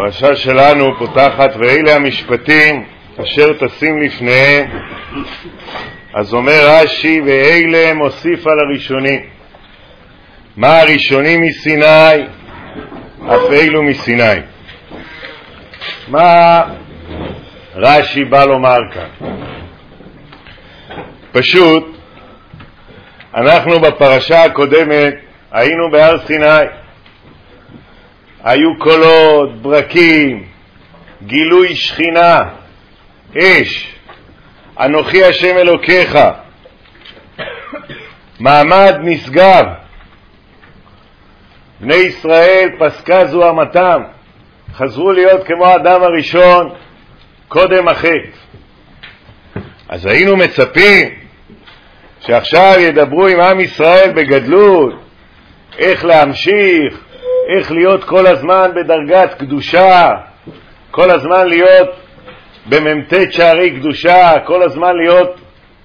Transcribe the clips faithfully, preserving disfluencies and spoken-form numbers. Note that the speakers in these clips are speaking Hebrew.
הפרשה שלנו פותחת ואלה המשפטים אשר תשים לפניהם. אז אומר רש"י ואלה מוסיף על הראשונים. מה הראשונים מסיני? אף אלו מסיני. מה רש"י בא לומר כאן? פשוט אנחנו בפרשה הקודמת היינו בהר סיני, היו קולות, ברקים, גילוי שכינה, אש, אנוכי השם אלוקיך, מעמד נשגב. בני ישראל פסקה זוהמתם, חזרו להיות כמו האדם הראשון קודם החטא. אז היינו מצפים שעכשיו ידברו עם עם ישראל בגדלות, איך להמשיך, איך להיות כל הזמן בדרגת קדושה, כל הזמן להיות בממתת שערי קדושה, כל הזמן להיות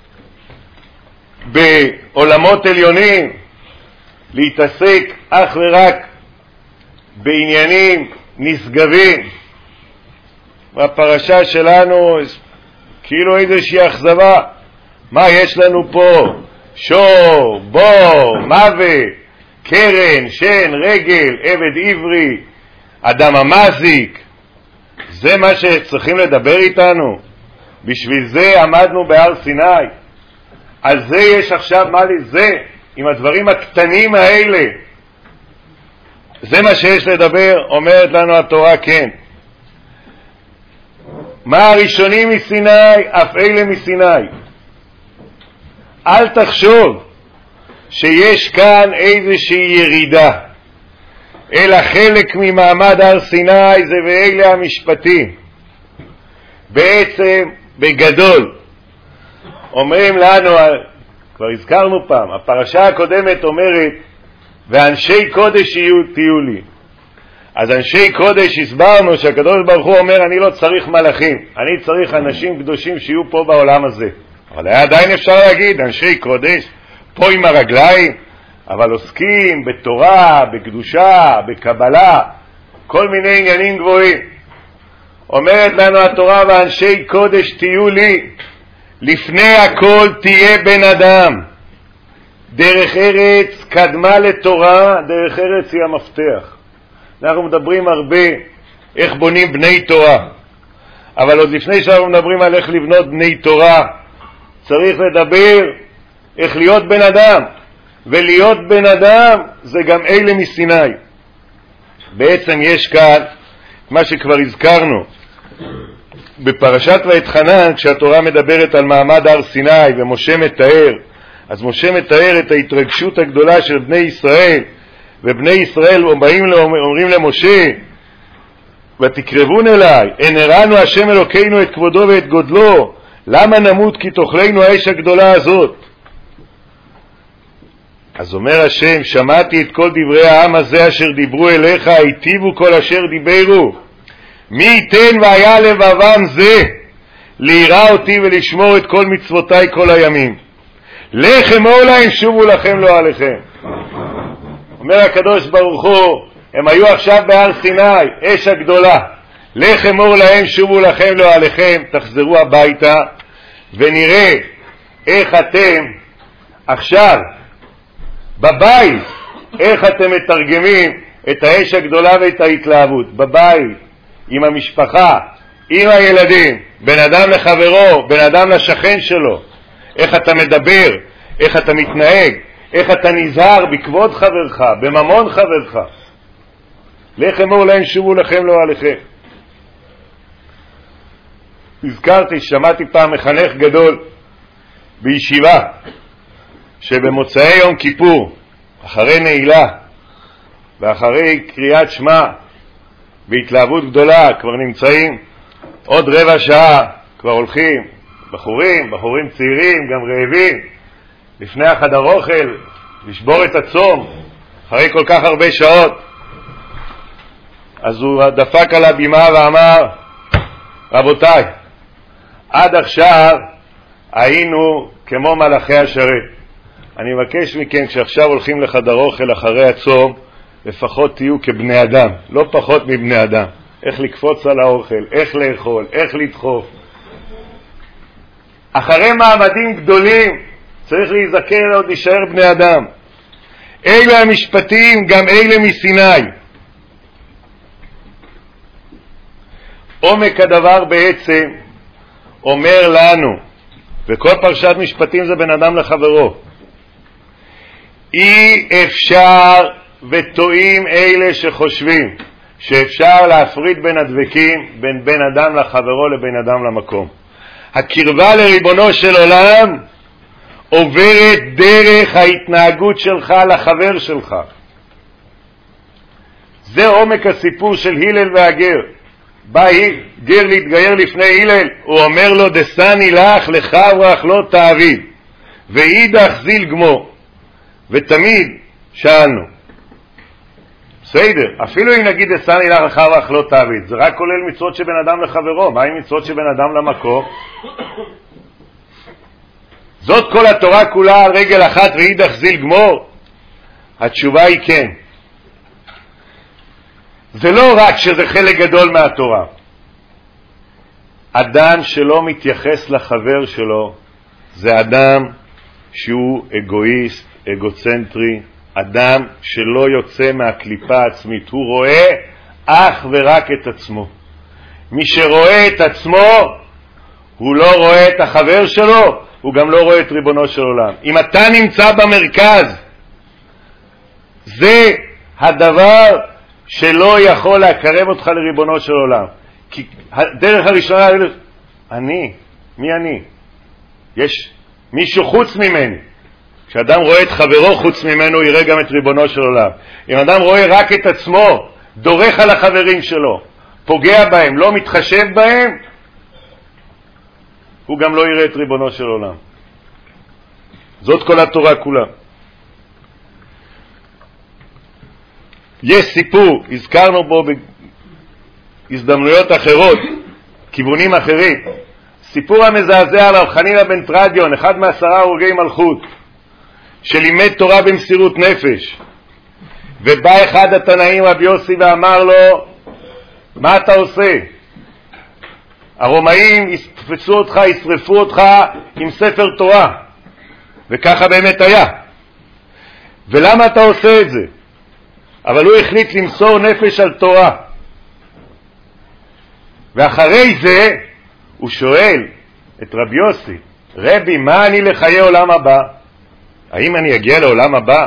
בעולמות עליונים, להתעסק אך ורק בעניינים נשגבים. והפרשה שלנו כאילו איזושהי אכזבה. מה יש לנו פה? שור, בור, מוות, קרן, שן, רגל, עבד עברי, אדם המזיק. זה מה שצריכים לדבר איתנו? בשביל זה עמדנו בהר סיני. על זה יש עכשיו מה לזה, עם הדברים הקטנים האלה. זה מה שיש לדבר, אומרת לנו התורה, כן. מה הראשונים מסיני? אף אלה מסיני. אל תחשוב שיש כאן איזושהי ירידה, אלא חלק ממעמד הר סיני זה ואלה המשפטים. בעצם בגדול אומרים לנו, כבר הזכרנו פעם, הפרשה הקודמת אומרת ואנשי קודש יהיו, תהיו לי. אז אנשי קודש הסברנו שהקדוש ברוך הוא אומר אני לא צריך מלאכים, אני צריך אנשים קדושים שיהיו פה בעולם הזה. אבל עדיין אפשר להגיד אנשי קודש פה עם הרגליים, אבל עוסקים בתורה, בקדושה, בקבלה, כל מיני עניינים גבוהים. אומרת לנו התורה ואנשי קודש תהיו לי. לפני הכל תהיה בן אדם. דרך ארץ קדמה לתורה, דרך ארץ היא המפתח. אנחנו מדברים הרבה איך בונים בני תורה, אבל עוד לפני שאנחנו מדברים על איך לבנות בני תורה, צריך לדבר איך להיות בן אדם. ולהיות בן אדם זה גם אלה מסיני. בעצם יש כאן מה שכבר הזכרנו בפרשת ואתחנן, כשהתורה מדברת על מעמד הר סיני ומשה מתאר, אז משה מתאר את ההתרגשות הגדולה של בני ישראל, ובני ישראל אומרים, אומרים למשה ותקרבון אליי, אין הראנו השם אלוקינו את כבודו ואת גודלו, למה נמות כי תאכלנו האש הגדולה הזאת? אז אומר השם, שמעתי את כל דברי העם הזה אשר דיברו אליך, היטיבו כל אשר דיברו. מי ייתן והיה לבבם זה ליראה אותי ולשמור את כל מצוותיי כל הימים. לך אמור להם שובו לכם לא עליכם. אומר הקדוש ברוך הוא, הם היו עכשיו בהר סיני, אש הגדולה. לך אמור להם שובו לכם לא עליכם, תחזרו הביתה ונראה איך אתם עכשיו בבית, איך אתם מתרגמים את האש הגדולה ואת ההתלהבות בבית, עם המשפחה, עם הילדים, בן אדם לחברו, בן אדם לשכן שלו, איך אתה מדבר, איך אתה מתנהג, איך אתה נזהר בכבוד חברך, בממון חברך. לך אמור להם שובו לכם לא עליכם. הזכרתי, שמעתי פעם מחנך גדול בישיבה, שבמוצאי יום כיפור, אחרי נעילה ואחרי קריאת שמע בהתלהבות גדולה, כבר נמצאים עוד רבע שעה, כבר הולכים בחורים, בחורים צעירים, גם רעבים, לפני החדר אוכל, לשבור את הצום אחרי כל כך הרבה שעות. אז הוא דפק על הבימה ואמר, רבותיי, עד עכשיו היינו כמו מלאכי השרת. אני מבקש מכם, כשעכשיו הולכים לחדר אוכל אחרי הצום, לפחות תהיו כבני אדם, לא פחות מבני אדם. איך לקפוץ על האוכל, איך לאכול, איך לדחוף. אחרי מעמדים גדולים צריך להיזכר עוד להישאר בני אדם. אלה המשפטים, גם אלה מסיני. עומק הדבר בעצם אומר לנו, וכל פרשת משפטים זה בן אדם לחברו, אי אפשר וטועים אלה שחושבים שאפשר להפריד בין הדבקים, בין בן אדם לחברו לבין אדם למקום. הקרבה לריבונו של עולם עוברת דרך ההתנהגות שלך לחבר שלך. זה עומק הסיפור של הלל והגר. בא גר להתגייר לפני הלל, הוא אומר לו, דסני לך לחברך לא תעביד, ואידך זיל גמו. ותמיד שאלנו, בסדר, אפילו אם נגיד דסני לך לחברך לא תעביד, זה רק כולל מצוות של בן אדם לחברו. מה עם מצוות של בן אדם למקום? זאת כל התורה כולה על רגל אחת, ואידך זיל גמור? התשובה היא כן. זה לא רק שזה חלק גדול מהתורה. אדם שלא מתייחס לחבר שלו זה אדם שהוא אגואיסט, אגוצנטרי, אדם שלא יוצא מהקליפה העצמית. הוא רואה אך ורק את עצמו. מי שרואה את עצמו הוא לא רואה את החבר שלו, הוא גם לא רואה את ריבונו של עולם. אם אתה נמצא במרכז, זה הדבר שלא יכול להקרב אותך לריבונו של עולם. כי הדרך הראשונה, אני, מי אני? יש מישהו חוץ ממני. כשאדם רואה את חברו חוץ ממנו, הוא יראה גם את ריבונו של עולם. אם אדם רואה רק את עצמו, דורך על החברים שלו, פוגע בהם, לא מתחשב בהם, הוא גם לא יראה את ריבונו של עולם. זאת כל התורה כולה. יש סיפור, הזכרנו בו בהזדמנויות אחרות, כיוונים אחרים. סיפור המזעזע על רב חנינא בן תרדיון, אחד מעשרה הרוגי מלכות, שלימד תורה במסירות נפש. ובא אחד התנאים, רבי יוסי, ואמר לו, מה אתה עושה? הרומאים יתפסו אותך, ישרפו אותך עם ספר תורה. וככה באמת היה. ולמה אתה עושה את זה? אבל הוא החליט למסור נפש על תורה. ואחרי זה הוא שואל את רבי יוסי, רבי, מה אני לחיי עולם הבא? האם אני אגיע לעולם הבא?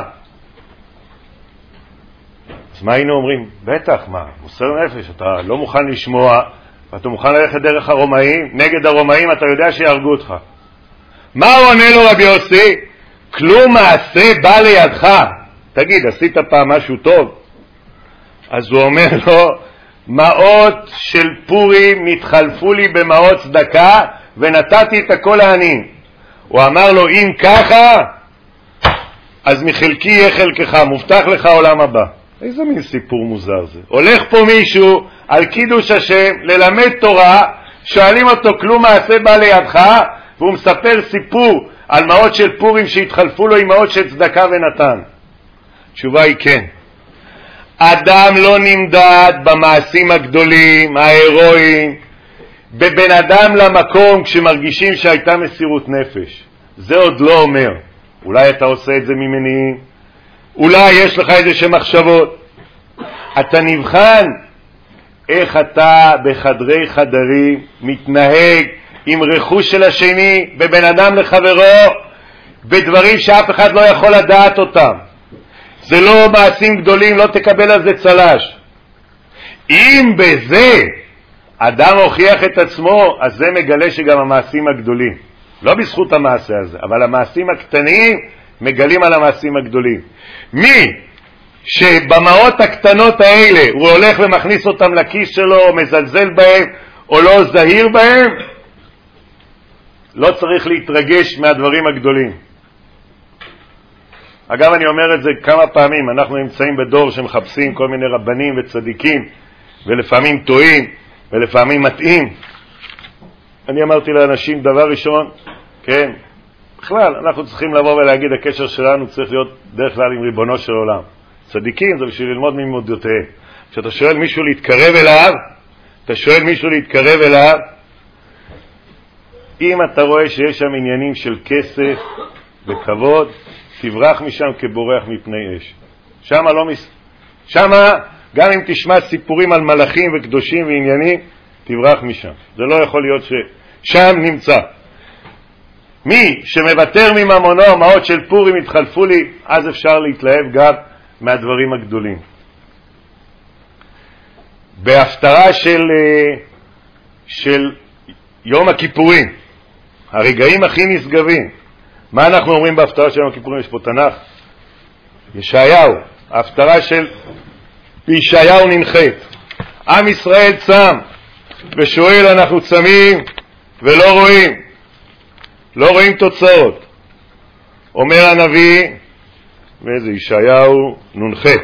אז מה היינו אומרים? בטח, מה? מוסר נפש, אתה לא מוכן לשמוע, ואתה מוכן ללכת דרך הרומאים, נגד הרומאים אתה יודע שיהרגו אותך. מה הוא עונה לו רבי יוסי? כלום מעשה בא לידך. תגיד, עשית פעם משהו טוב? אז הוא אומר לו, מעות של פורים נתחלפו לי במעות צדקה, ונתתי את הכל לעניים. הוא אמר לו, אם ככה, אז מחלקי יהיה חלקך, מובטח לך עולם הבא. איזה מין סיפור מוזר זה? הולך פה מישהו על קידוש השם, ללמד תורה, שואלים אותו, כלום מעשה בא לידך, והוא מספר סיפור על מעות של פורים שהתחלפו לו עם מעות של צדקה ונתן. התשובה היא כן. אדם לא נמדד במעשים הגדולים, ההירואיים, בבן אדם למקום כשמרגישים שהייתה מסירות נפש. זה עוד לא אומר. אולי אתה עושה את זה ממניעים, אולי יש לך איזה שמחשבות. אתה נבחן איך אתה בחדרי חדרים מתנהג עם רכוש של השני, בבן אדם לחברו, בדברים שאף אחד לא יכול לדעת אותם. זה לא מעשים גדולים, לא תקבל על זה צלש. אם בזה אדם הוכיח את עצמו, אז זה מגלה שגם המעשים הגדולים, לא בזכות המעשה הזה, אבל המעשים הקטנים מגלים על המעשים הגדולים. מי שבמעות הקטנות האלה הוא הולך ומכניס אותם לכיס שלו, או מזלזל בהם, או לא זהיר בהם, לא צריך להתרגש מהדברים הגדולים. אגב, אני אומר את זה כמה פעמים, אנחנו נמצאים בדור שמחפשים כל מיני רבנים וצדיקים, ולפעמים טועים, ולפעמים מתאים. אני אמרתי לאנשים, דבר ראשון, כן, בכלל, אנחנו צריכים לבוא ולהגיד, הקשר שלנו צריך להיות דרך כלל עם ריבונו של עולם. צדיקים זה בשביל ללמוד ממודותיהם. כשאתה שואל מישהו להתקרב אליו, אתה שואל מישהו להתקרב אליו, אם אתה רואה שיש שם עניינים של כסף וכבוד, תברח משם כבורח מפני אש. שמה לא מס... שמה, גם אם תשמע סיפורים על מלאכים וקדושים ועניינים, תברח משם. זה לא יכול להיות ששם נמצא. מי שמוותר מממונו, מעות של פורים התחלפו לי, אז אפשר להתלהב גם מהדברים הגדולים. בהפטרה של, של יום הכיפורים, הרגעים הכי נשגבים, מה אנחנו אומרים בהפטרה של יום הכיפורים? יש פה תנ"ך, ישעיהו, ההפטרה של בישעיהו ננחית. עם ישראל צם ושואל, אנחנו צמים ולא רואים, לא רואים תוצאות. אומר הנביא, וזה ישעיהו ננחית,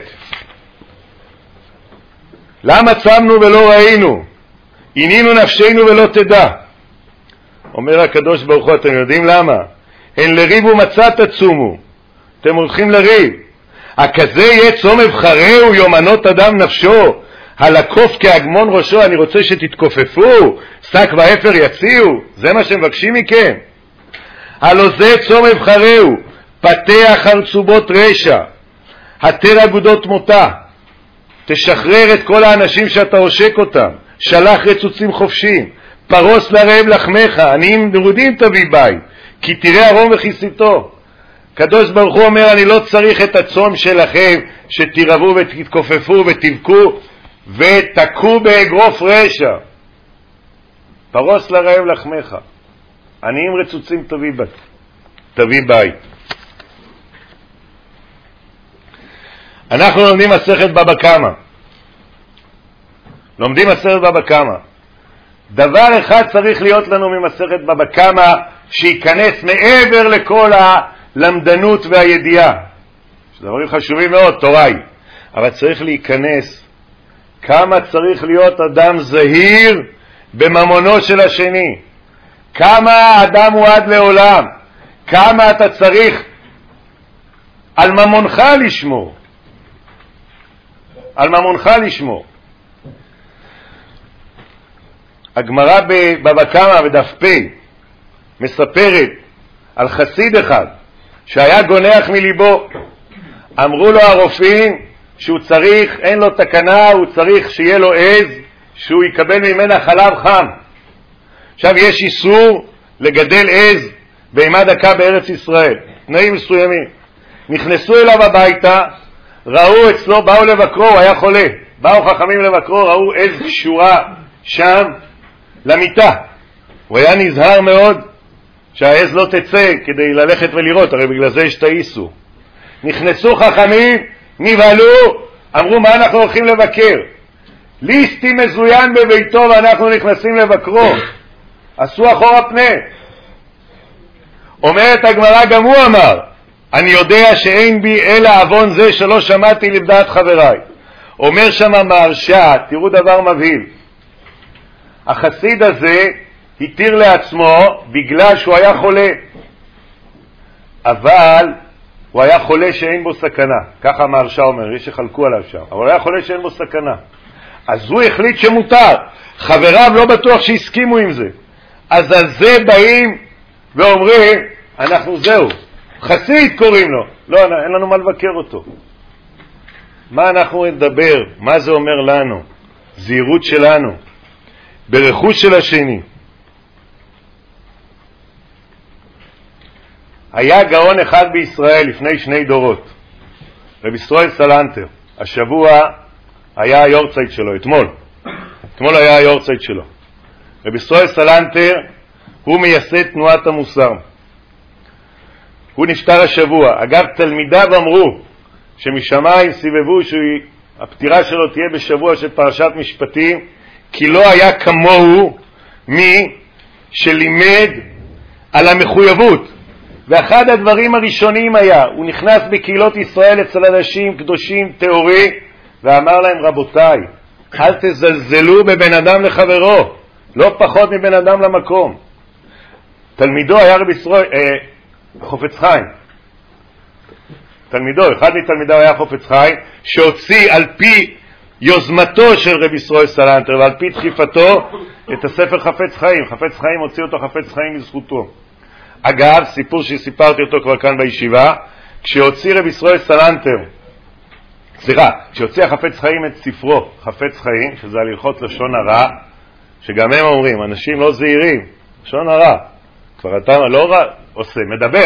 למה צמנו ולא ראינו? עינינו נפשנו ולא תדע. אומר הקדוש ברוך הוא, אתם יודעים למה? הן לריב ומצה תצומו, אתם הולכים לריב. הכזה יהיה צום אבחרהו יומנות אדם נפשו, הלקוף כהגמון ראשו. אני רוצה שתתכופפו, שק ואפר יציעו, זה מה שמבקשים מכם. הלא זה צום אבחרהו, פתח חרצובות רשע, התר אגודות מותה, תשחרר את כל האנשים שאתה עושק אותם, שלח רצוצים חופשיים, פרוס לרעב לחמך, עניים מרודים תביא בית, כי תראה ערום וכיסיתו. קדוש ברוך הוא אומר, אני לא צריך את הצום שלכם שתירבו ותתכופפו ותבכו ותקו באגרוף רשע. פרוס לרעב לחמך, עניים רצוצים תביא בית, תביא בית. אנחנו לומדים מסכת בבא קמא. לומדים מסכת בבא קמא. דבר אחד צריך להיות לנו ממסכת בבא קמא, שייכנס מעבר לכל הלמדנות והידיעה. דברים חשובים מאוד, תורה היא. אבל צריך להיכנס כמה צריך להיות אדם זהיר בממונו של השני. כמה האדם הוא עד לעולם. כמה אתה צריך על ממונך לשמור. על ממונך לשמור. הגמרא בבבא קמא בדף פ' מספרת על חסיד אחד שהיה גונח מליבו. אמרו לו הרופאים שהוא צריך, אין לו תקנה, הוא צריך שיהיה לו עז שהוא יקבל ממנה חלב חם. עכשיו יש איסור לגדל עז בהמה דקה בארץ ישראל, תנאים מסוימים. נכנסו אליו הביתה, ראו אצלו, באו לבקרו, הוא היה חולה, באו חכמים לבקרו, ראו עז קשורה שם למיטה. הוא היה נזהר מאוד שהעז לא תצא כדי ללכת ולראות, הרי בגלל זה יש את האיסור. נכנסו חכמים, נבהלו, אמרו מה אנחנו הולכים לבקר? ליסטי מזוין בביתו ואנחנו נכנסים לבקרו. עשו אחורה פנה. אומרת הגמרא, גם הוא אמר, אני יודע שאין בי אלא אבון זה שלא שמעתי לבדעת חבריי. אומר שם המהרש"א, תראו דבר מבהיל. החסיד הזה התיר לעצמו בגלל שהוא היה חולה, אבל הוא היה חולה שאין בו סכנה, ככה המהרש"א אומר, יש שחלקו עליו שם, אבל הוא היה חולה שאין בו סכנה, אז הוא החליט שמותר. חבריו לא בטוח שהסכימו עם זה, אז על זה באים ואומרים, אנחנו זהו, חסיד קוראים לו, לא, אין לנו מה לבקר אותו. מה אנחנו נדבר? מה זה אומר לנו? זהירות שלנו ברכוש של השני. היה גאון אחד בישראל לפני שני דורות, רבי ישראל סלנטר. השבוע היה היורצייט שלו, אתמול אתמול היה היורצייט שלו. רבי ישראל סלנטר הוא מייסד תנועת המוסר. הוא נפטר השבוע. אגב, תלמידיו אמרו שמשמיים סיבבו שהפטירה שלו תהיה בשבוע של פרשת משפטים, כי לא היה כמוהו מי שלימד על המחויבות. ואחד הדברים הראשונים היה, הוא נכנס בקהילות ישראל אצל אנשים קדושים תיאורי, ואמר להם, רבותיי, אל תזלזלו בבן אדם לחברו, לא פחות מבן אדם למקום. תלמידו היה רבי ישראל, אה, חופץ חיים. תלמידו, אחד מתלמידיו היה חופץ חיים, שהוציא על פי יוזמתו של רבי ישראל סלנטר ועל פי דחיפתו את הספר חפץ חיים. חפץ חיים הוציא אותו חפץ חיים מזכותו. אגב, סיפור שסיפרתי אותו כבר כאן בישיבה, כשהוציא רבי ישראל סלנטר, סליחה, כשהוציא החפץ חיים את ספרו חפץ חיים, שזה על הלכות לשון הרע, שגם הם אומרים, אנשים לא זהירים, לשון הרע, כבר אתה לא רע, עושה, מדבר.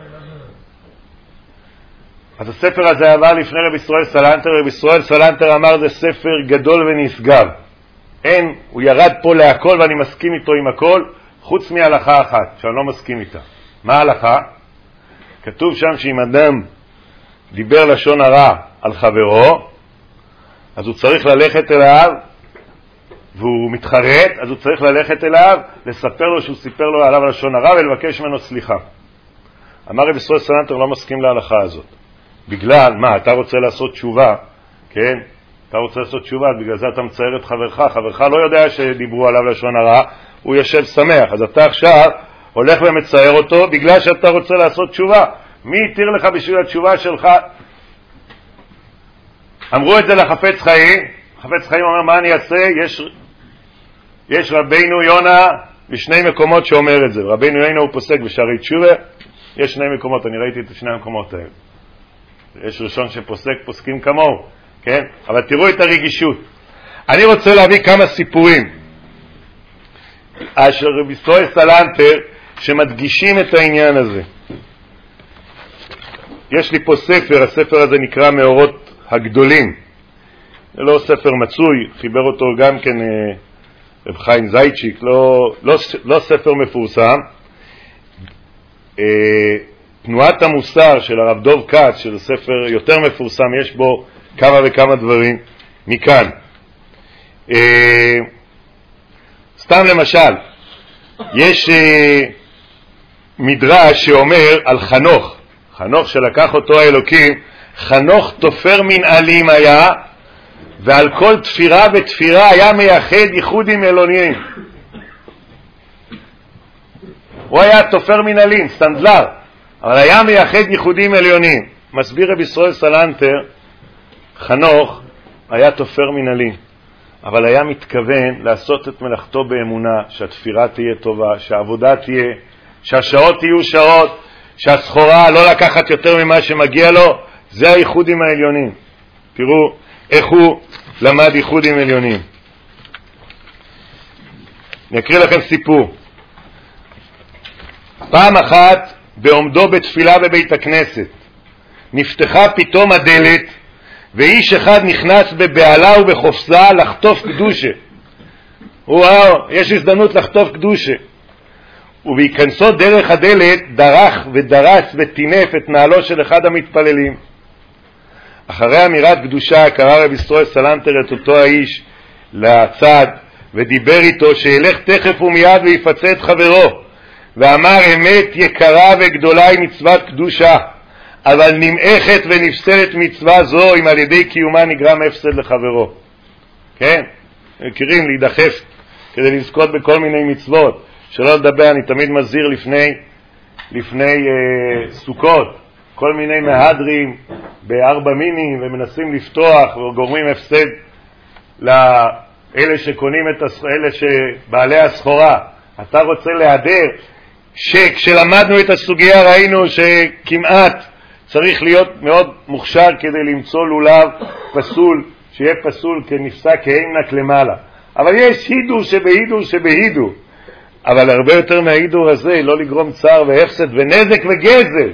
אז הספר הזה עבר לפני רבי ישראל סלנטר, רבי ישראל סלנטר אמר זה ספר גדול ונשגב. אין, הוא ירד פה להכל ואני מסכים איתו עם הכל, חוץ מהלכה אחת, שאני לא מסכים איתה. מה ההלכה? כתוב שם שאם אדם דיבר לשון הרע על חברו, אז הוא צריך ללכת אליו, והוא מתחרט, אז הוא צריך ללכת אליו, לספר לו שהוא סיפר לו עליו לשון הרע ולבקש ממנו סליחה. אמר רבי ישראל סלנטר לא מסכים להלכה הזאת. בגלל, מה, אתה רוצה לעשות תשובה, כן? אתה רוצה לעשות תשובה, בגלל זה אתה מצייר את חברך, חברך לא יודע שדיברו עליו לשון הרע, הוא יושב שמח, אז אתה עכשיו הולך ומצייר אותו בגלל שאתה רוצה לעשות תשובה. מי יתיר לך בשביל התשובה שלך? אמרו את זה לחפץ חיים, חפץ חיים אומר מה אני אעשה? יש, יש רבינו יונה בשני מקומות שאומר את זה. רבינו יונה הוא פוסק בשערי תשובה, יש שני מקומות, אני ראיתי את שני המקומות האלה. יש ראשון שפוסק, פוסקים כמוהו, כן? אבל תראו את הרגישות. אני רוצה להביא כמה סיפורים אשר רבי ישראל סלנטר שמדגישים את העניין הזה. יש לי פה ספר, הספר הזה נקרא מאורות הגדולים. זה לא ספר מצוי, חיבר אותו גם כן רב חיים זייצ'יק, לא, לא, לא ספר מפורסם. תנועת המוסר של הרב דוב כץ, של ספר יותר מפורסם, יש בו כמה וכמה דברים מכאן. סתם למשל, יש מדרש שאומר על חנוך, חנוך שלקח אותו האלוקים, חנוך תופר מנהלים היה, ועל כל תפירה ותפירה היה מייחד ייחודים אלוניים. הוא היה תופר מנהלים, סטנדלר, אבל היה מייחד ייחודים עליונים. מסביר רבי ישראל סלנטר, חנוך היה תופר מנהלים, אבל היה מתכוון לעשות את מלאכתו באמונה, שהתפירה תהיה טובה, שהעבודה תהיה, שהשעות יהיו שעות, שהסחורה לא לקחת יותר ממה שמגיע לו. זה הייחודים העליונים. תראו איך הוא למד ייחודים עליונים. אני אקריא לכם סיפור. פעם אחת בעומדו בתפילה בבית הכנסת נפתחה פתאום הדלת ואיש אחד נכנס בבעלה ובחופזה לחטוף קדושה. וואו, יש הזדמנות לחטוף קדושה. ובהיכנסו דרך הדלת דרך ודרס וטינף את נעלו של אחד המתפללים. אחרי אמירת קדושה קרא רבי ישראל סלנטר את אותו האיש לצד ודיבר איתו שילך תכף ומיד ויפצה את חברו, ואמר אמת יקרה וגדולה היא מצוות קדושה, אבל נמעכת ונפסלת מצווה זו אם על ידי קיומה נגרם הפסד לחברו. כן, מכירים להידחף כדי לזכות בכל מיני מצוות, שלא לדבר, אני תמיד מזהיר לפני לפני אה, סוכות, כל מיני מהדרים בארבע מינים ומנסים לפתוח וגורמים הפסד לאלה שקונים את הס... אלה שבעלי הסחורה. אתה רוצה להיעדר שכשלמדנו את הסוגיה ראינו שכמעט צריך להיות מאוד מוכשר כדי למצוא לולב פסול, שיהיה פסול כנפסק כהמנק למעלה. אבל יש הידור שבהידור שבהידור, אבל הרבה יותר מההידור הזה לא לגרום צער והפסד ונזק וגזל.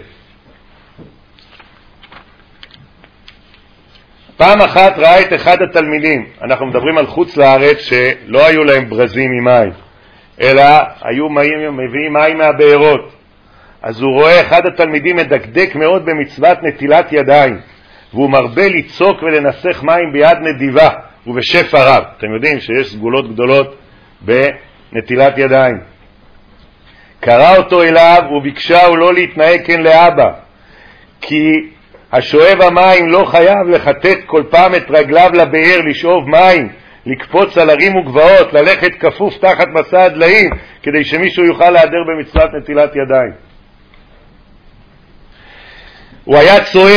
פעם אחת ראה את אחד התלמידים, אנחנו מדברים על חוץ לארץ שלא היו להם ברזים עם מים, אלא היו מים, מביאים מים מהבארות. אז הוא רואה אחד התלמידים מדקדק מאוד במצוות נטילת ידיים, והוא מרבה לצוק ולנסח מים ביד נדיבה ובשפע רב. אתם יודעים שיש סגולות גדולות בנטילת ידיים. קרא אותו אליו וביקשה הוא לא להתנהג כן לאבא, כי השואב המים לא חייב לחטט כל פעם את רגליו לבאר לשאוב מים, לקפוץ על הרים וגבעות, ללכת כפוף תחת מסע הדליים, כדי שמישהו יוכל להיעדר במצוות נטילת ידיים. הוא היה צועק,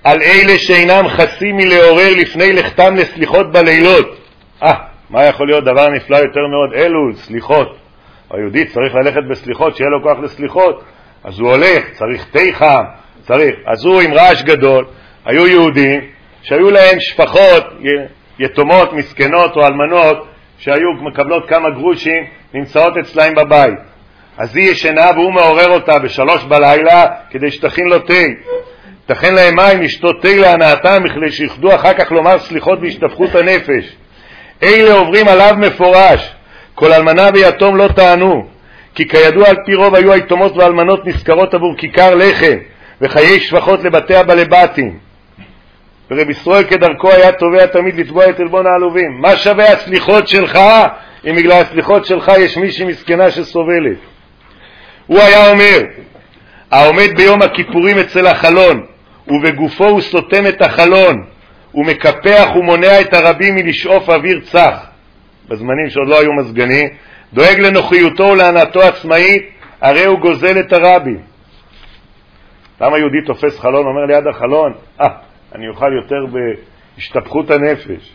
על אלה שאינם חסים מלעורר לפני לכתם לסליחות בלילות. אה, מה יכול להיות דבר נפלא יותר מאוד? אלול, סליחות. היהודי צריך ללכת בסליחות, שיהיה לו כוח לסליחות. אז הוא הולך, צריך תיכה, צריך. אז הוא עם רעש גדול. היו יהודים שהיו להם שפחות, יתומות, מסכנות או אלמנות, שהיו מקבלות כמה גרושים, נמצאות אצלהם בבית. אז היא ישנה והוא מעורר אותה בשלוש בלילה כדי שתכין לו תה. תכין להם מים, לשתות תה להנאתם, כדי שיחדו אחר כך לומר סליחות והשתפכות הנפש. אלה עוברים עליו מפורש. כל אלמנה ויתום לא טענו, כי כידוע על פי רוב היו היתומות ואלמנות נזכרות עבור כיכר לחם וחיי שפחות לבתי הבלבטים. ורב ישראל כדרכו היה תובע תמיד לתבוע את עלבון העלובים. מה שווה הסליחות שלך אם בגלל הסליחות שלך יש מישהי מסכנה שסובלת? הוא היה אומר, העומד ביום הכיפורים אצל החלון ובגופו הוא סותם את החלון ומקפח ומונע את הרבים מלשאוף אוויר צח, בזמנים שעוד לא היו מזגנים, דואג לנוחיותו ולהנאתו עצמאית, הרי הוא גוזל את הרבים. למה יהודי תופס חלון, אומר ליד החלון, אה, אני אוכל יותר בהשתפכות הנפש.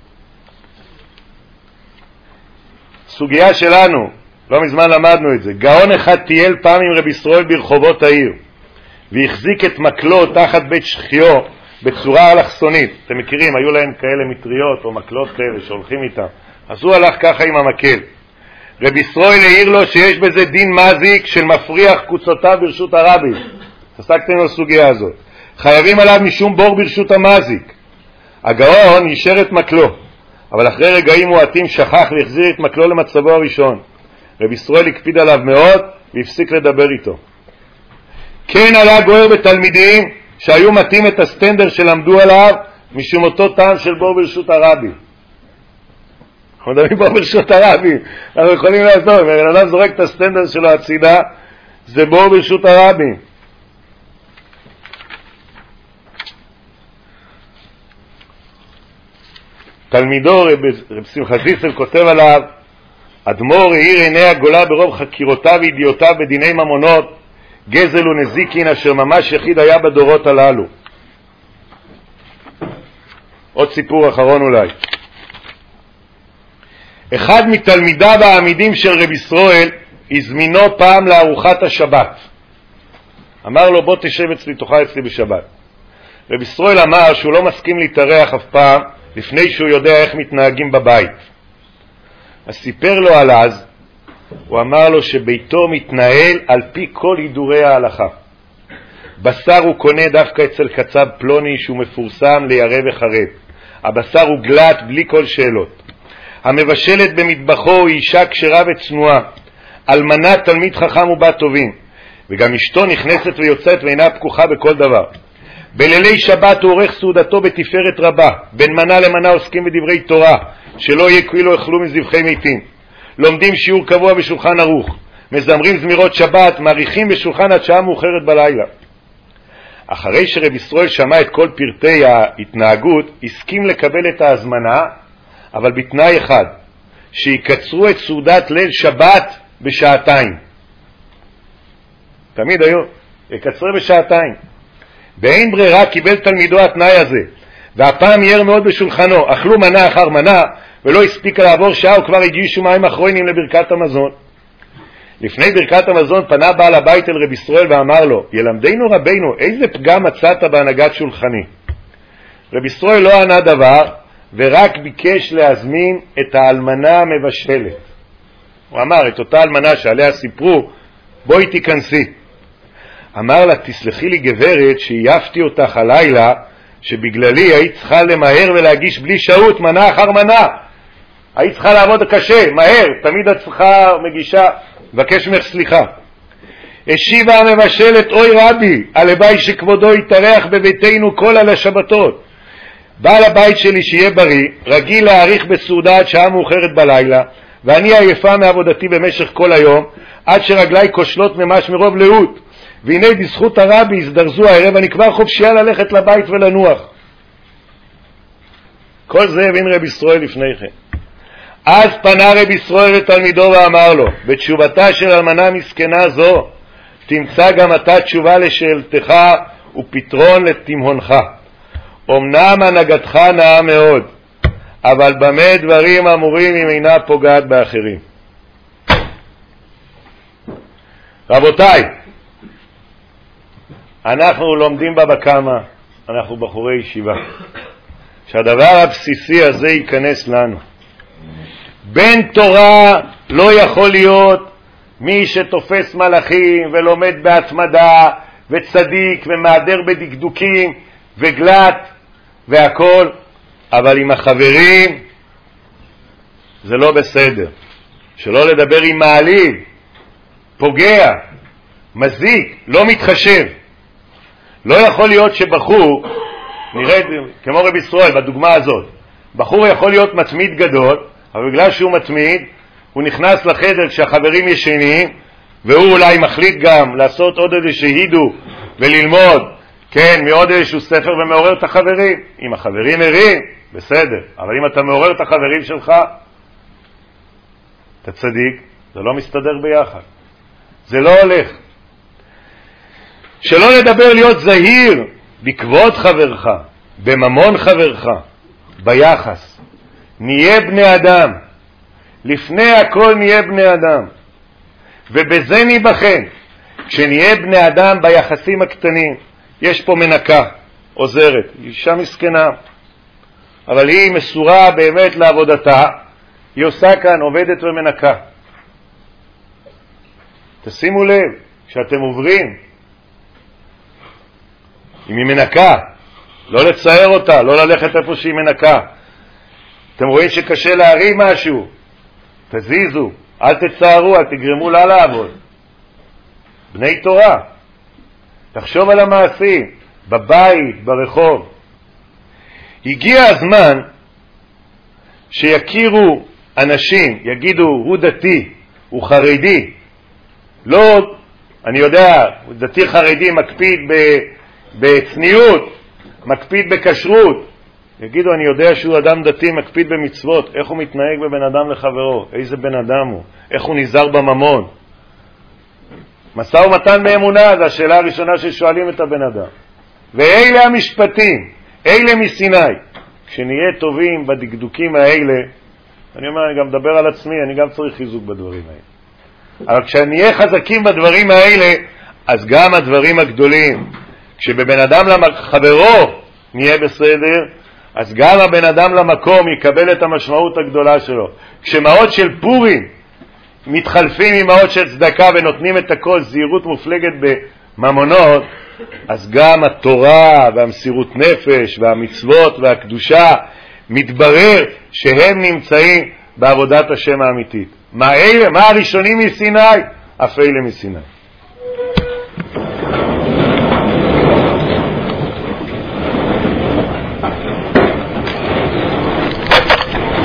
סוגיה שלנו, לא מזמן למדנו את זה, גאון אחד טייל פעם עם רב ישראל ברחובות העיר, והחזיק את מקלו תחת בית שחיו בצורה אלכסונית. אתם מכירים, היו להם כאלה מטריות או מקלות כאלה שהולכים איתם. אז הוא הלך ככה עם המקל. רב ישראל העיר לו שיש בזה דין מזיק של מפריח קוצותיו ברשות הרבים. עסקתם בסוגיה הזאת. חייבים עליו משום בור ברשות המזיק. הגאון יישר את מקלו, אבל אחרי רגעים מועטים שכח והחזיר את מקלו למצבו הראשון. רב ישראל הקפיד עליו מאוד והפסיק לדבר איתו. כן עלה גוער בתלמידים שהיו מתאים את הסטנדר שלמדו עליו משום אותו טעם של בור ברשות הרבים. אנחנו מדברים בור ברשות הרבים, אנחנו יכולים לעזור, אם אדם זורק את הסטנדר שלו הצידה, זה בור ברשות הרבים. תלמידו רב, רב שמחה זיסל כותב עליו, אדמו"ר האיר עיני הגולה ברוב חקירותיו וידיעותיו בדיני ממונות, גזל ונזיקין אשר ממש יחיד היה בדורות הללו. עוד סיפור אחרון אולי. אחד מתלמידיו העמידים של רב ישראל הזמינו פעם לארוחת השבת. אמר לו, בוא תשב אצלי, תאכל אצלי בשבת. רב ישראל אמר שהוא לא מסכים להתארח אף פעם לפני שהוא יודע איך מתנהגים בבית. אז סיפר לו על אז, הוא אמר לו שביתו מתנהל על פי כל הידורי ההלכה. בשר הוא קונה דווקא אצל קצב פלוני שהוא מפורסם לירא וחרב. הבשר הוא גלת בלי כל שאלות. המבשלת במטבחו היא אישה כשרה וצנועה, אלמנה תלמיד חכם ובת טובים, וגם אשתו נכנסת ויוצאת ואינה פקוחה בכל דבר. בלילי שבת הוא עורך סעודתו בתפארת רבה, בין מנה למנה עוסקים בדברי תורה, שלא יהיה כאילו אכלו מזבחי מתים. לומדים שיעור קבוע בשולחן ערוך, מזמרים זמירות שבת, מעריכים בשולחן עד שעה מאוחרת בלילה. אחרי שרב ישראל שמע את כל פרטי ההתנהגות, הסכים לקבל את ההזמנה, אבל בתנאי אחד, שיקצרו את סעודת ליל שבת בשעתיים. תמיד היו, יקצרו בשעתיים. באין ברירה קיבל תלמידו התנאי הזה, והפעם יהיה מאוד בשולחנו, אכלו מנה אחר מנה, ולא הספיק לעבור שעה וכבר הגישו מים אחרונים לברכת המזון. לפני ברכת המזון פנה בעל הבית אל רב ישראל ואמר לו, ילמדנו רבינו, איזה פגם מצאת בהנהגת שולחני? רב ישראל לא ענה דבר, ורק ביקש להזמין את האלמנה המבשלת. הוא אמר, את אותה אלמנה שעליה סיפרו, בואי תיכנסי. אמר לה, תסלחי לי גברת שהייפתי אותך הלילה, שבגללי היית צריכה למהר ולהגיש בלי שהות מנה אחר מנה. היית צריכה לעבוד קשה, מהר, תמיד את צריכה מגישה, מבקש ממך סליחה. השיבה המבשלת, אוי רבי, הלוואי שכבודו יתארח בביתנו כל על השבתות. בעל הבית שלי שיהיה בריא, רגיל להאריך בסעודה עד שעה מאוחרת בלילה, ואני עייפה מעבודתי במשך כל היום, עד שרגלי כושלות ממש מרוב לאות. והנה בזכות הרבי הזדרזו הערב, אני כבר חופשייה ללכת לבית ולנוח. כל זה הבין רב ישראל לפני כן. אז פנה רב ישראל לתלמידו ואמר לו, בתשובתה של אלמנה מסכנה זו, תמצא גם אתה תשובה לשאלתך ופתרון לתמהונך. אמנם הנהגתך נאה מאוד, אבל במה דברים אמורים אם אינה פוגעת באחרים. רבותיי, אנחנו לומדים בבא קמא, אנחנו בחורי ישיבה, שהדבר הבסיסי הזה ייכנס לנו. בן תורה לא יכול להיות מי שתופס מלאכים ולומד בהתמדה וצדיק ומעדר בדקדוקים וגלת והכל, אבל עם החברים זה לא בסדר. שלא לדבר עם מעליב, פוגע, מזיק, לא מתחשב. לא יכול להיות שבחור, נראה כמו רבי ישראל בדוגמה הזאת, בחור יכול להיות מתמיד גדול, אבל בגלל שהוא מתמיד הוא נכנס לחדר כשהחברים ישנים, והוא אולי מחליט גם לעשות עוד איזה שהידו וללמוד, כן, מעוד איזשהו ספר, ומעורר את החברים. אם החברים ערים, בסדר, אבל אם אתה מעורר את החברים שלך, אתה צדיק, זה לא מסתדר ביחד, זה לא הולך. שלא לדבר להיות זהיר בכבוד חברך, בממון חברך, ביחס. נהיה בני אדם, לפני הכל נהיה בני אדם, ובזה ניבחן. כשנהיה בני אדם ביחסים הקטנים, יש פה מנקה, עוזרת, אישה מסכנה, אבל היא מסורה באמת לעבודתה, היא עושה כאן, עובדת ומנקה. תשימו לב, כשאתם עוברים, אם היא מנקה, לא לצייר אותה, לא ללכת איפה שהיא מנקה. אתם רואים שקשה להרים משהו, תזיזו, אל תצערו, אל תגרמו לה לעבוד. בני תורה, תחשוב על המעשים, בבית, ברחוב. הגיע הזמן שיכירו אנשים, יגידו, הוא דתי, הוא חרדי. לא, אני יודע, דתי חרדי מקפיד בצניעות, מקפיד בכשרות. יגידו, אני יודע שהוא אדם דתי, מקפיד במצוות. איך הוא מתנהג בבן אדם לחברו? איזה בן אדם הוא? איך הוא נזהר בממון? משא ומתן באמונה, זו השאלה הראשונה ששואלים את הבן אדם. ואלה המשפטים, אלה מסיני. כשנהיה טובים בדקדוקים האלה, אני אומר, אני גם מדבר על עצמי, אני גם צריך חיזוק בדברים האלה. אבל כשנהיה חזקים בדברים האלה, אז גם הדברים הגדולים, כשבבן אדם לחברו נהיה בסדר, אז גם הבן אדם למקום יקבל את המשמעות הגדולה שלו. כשמאות של פורים מתחלפים עם מאות של צדקה ונותנים את הכל זהירות מופלגת בממונות, אז גם התורה והמסירות נפש והמצוות והקדושה מתברר שהם נמצאים בעבודת השם האמיתית. מה אלה? מה הראשונים מסיני? אף אלה מסיני.